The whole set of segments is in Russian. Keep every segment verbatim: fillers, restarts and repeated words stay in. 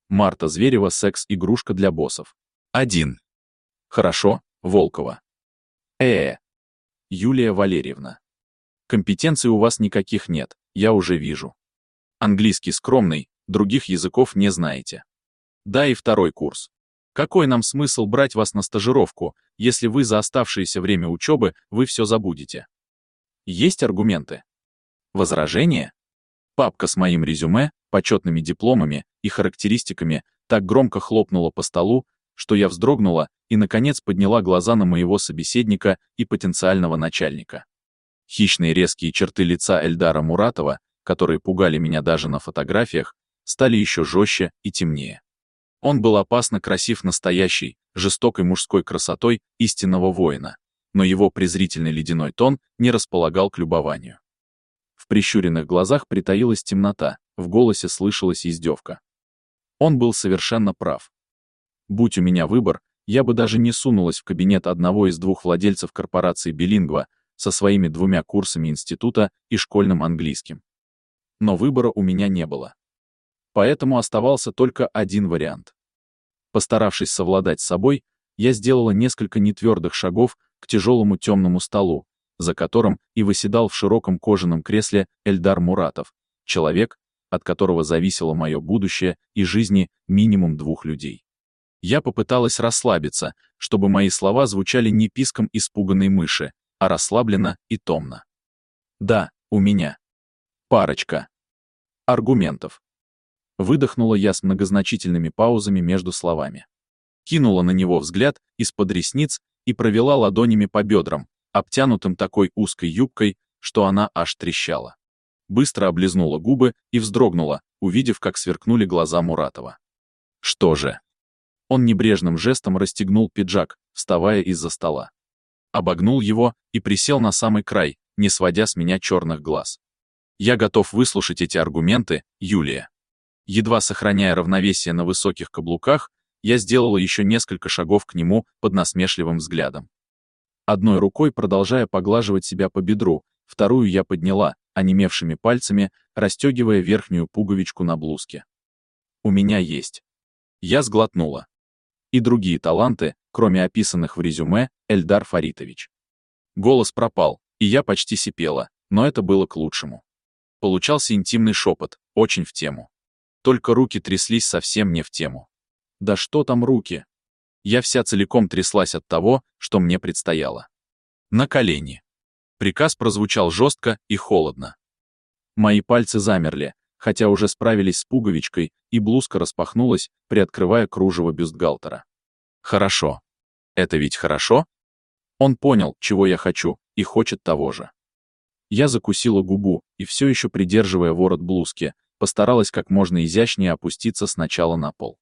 Марта Зверева, секс-игрушка для боссов. один. Хорошо, Волкова. Э, Юлия Валерьевна. Компетенций у вас никаких нет, я уже вижу. Английский скромный, других языков не знаете. Да, и второй курс. Какой нам смысл брать вас на стажировку, если вы за оставшееся время учебы вы все забудете? Есть аргументы? Возражения? Папка с моим резюме, почетными дипломами и характеристиками так громко хлопнула по столу, что я вздрогнула и, наконец, подняла глаза на моего собеседника и потенциального начальника. Хищные резкие черты лица Эльдара Муратова, которые пугали меня даже на фотографиях, стали еще жестче и темнее. Он был опасно красив настоящей, жестокой мужской красотой истинного воина, но его презрительный ледяной тон не располагал к любованию. В прищуренных глазах притаилась темнота, в голосе слышалась издевка. Он был совершенно прав. Будь у меня выбор, я бы даже не сунулась в кабинет одного из двух владельцев корпорации «Билингва» со своими двумя курсами института и школьным английским. Но выбора у меня не было. Поэтому оставался только один вариант. Постаравшись совладать с собой, я сделала несколько нетвердых шагов к тяжелому темному столу, за которым и восседал в широком кожаном кресле Эльдар Муратов, человек, от которого зависело мое будущее и жизни минимум двух людей. Я попыталась расслабиться, чтобы мои слова звучали не писком испуганной мыши, а расслабленно и томно. Да, у меня. Парочка аргументов. Выдохнула я с многозначительными паузами между словами. Кинула на него взгляд из-под ресниц и провела ладонями по бедрам, обтянутым такой узкой юбкой, что она аж трещала. Быстро облизнула губы и вздрогнула, увидев, как сверкнули глаза Муратова. Что же? Он небрежным жестом расстегнул пиджак, вставая из-за стола. Обогнул его и присел на самый край, не сводя с меня черных глаз. Я готов выслушать эти аргументы, Юлия. Едва сохраняя равновесие на высоких каблуках, я сделала еще несколько шагов к нему под насмешливым взглядом. Одной рукой продолжая поглаживать себя по бедру, вторую я подняла, онемевшими пальцами, расстегивая верхнюю пуговичку на блузке. У меня есть. Я сглотнула. И другие таланты, кроме описанных в резюме, Эльдар Фаритович. Голос пропал, и я почти сипела, но это было к лучшему. Получался интимный шепот, очень в тему. Только руки тряслись совсем не в тему. Да что там руки? Я вся целиком тряслась от того, что мне предстояло. На колени. Приказ прозвучал жестко и холодно. Мои пальцы замерли, хотя уже справились с пуговичкой, и блузка распахнулась, приоткрывая кружево бюстгальтера. Хорошо. Это ведь хорошо? Он понял, чего я хочу, и хочет того же. Я закусила губу и, все еще придерживая ворот блузки, постаралась как можно изящнее опуститься сначала на пол.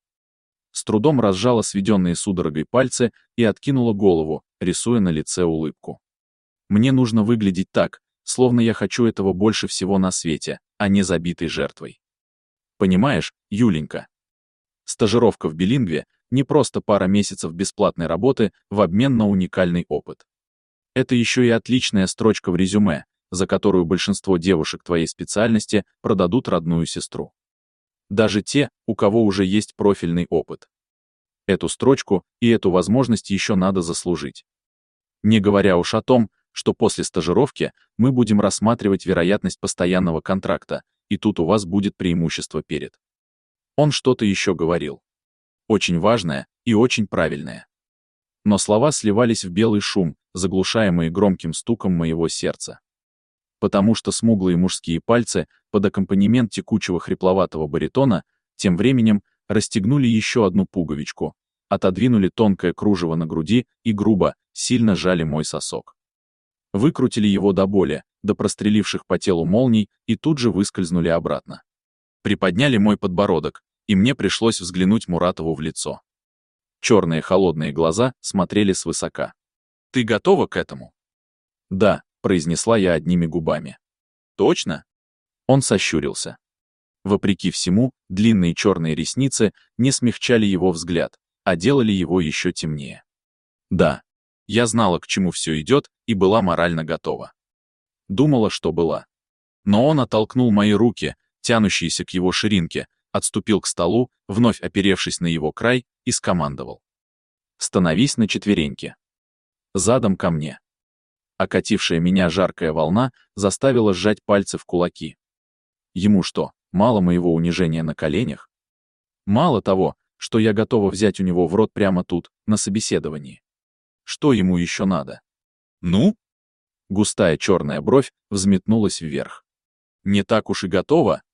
С трудом разжала сведенные судорогой пальцы и откинула голову, рисуя на лице улыбку. Мне нужно выглядеть так, словно я хочу этого больше всего на свете, а не забитой жертвой. Понимаешь, Юленька? Стажировка в Билингве — не просто пара месяцев бесплатной работы в обмен на уникальный опыт. Это еще и отличная строчка в резюме, за которую большинство девушек твоей специальности продадут родную сестру. Даже те, у кого уже есть профильный опыт. Эту строчку и эту возможность еще надо заслужить. Не говоря уж о том, что после стажировки мы будем рассматривать вероятность постоянного контракта, и тут у вас будет преимущество перед. Он что-то еще говорил. Очень важное и очень правильное. Но слова сливались в белый шум, заглушаемые громким стуком моего сердца. Потому что смуглые мужские пальцы под аккомпанемент текучего хрипловатого баритона тем временем расстегнули еще одну пуговичку, отодвинули тонкое кружево на груди и грубо, сильно сжали мой сосок. Выкрутили его до боли, до простреливших по телу молний, и тут же выскользнули обратно. Приподняли мой подбородок, и мне пришлось взглянуть Муратову в лицо. Черные холодные глаза смотрели свысока. «Ты готова к этому?» «Да», — произнесла я одними губами. «Точно?» Он сощурился. Вопреки всему, длинные черные ресницы не смягчали его взгляд, а делали его еще темнее. Да, я знала, к чему все идет, и была морально готова. Думала, что была. Но он оттолкнул мои руки, тянущиеся к его ширинке, Отступил к столу, вновь оперевшись на его край, и скомандовал. «Становись на четвереньки. Задом ко мне». Окатившая меня жаркая волна заставила сжать пальцы в кулаки. Ему что, мало моего унижения на коленях? Мало того, что я готова взять у него в рот прямо тут, на собеседовании. Что ему еще надо? Ну? Густая черная бровь взметнулась вверх. Не так уж и готова,